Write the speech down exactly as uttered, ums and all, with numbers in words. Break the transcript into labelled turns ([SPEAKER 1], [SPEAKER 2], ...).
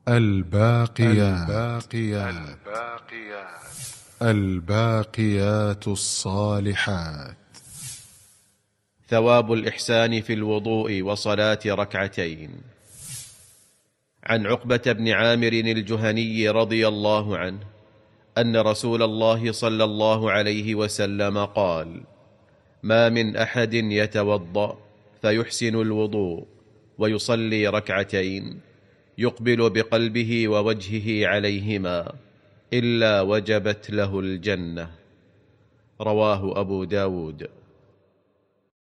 [SPEAKER 1] الباقيات الباقيات الباقيات الصالحات.
[SPEAKER 2] ثواب الإحسان في الوضوء وصلاة ركعتين. عن عقبة بن عامر الجهني رضي الله عنه أن رسول الله صلى الله عليه وسلم قال: ما من أحد يتوضأ فيحسن الوضوء ويصلي ركعتين يقبل بقلبه ووجهه عليهما إلا وجبت له الجنة. رواه أبو داود.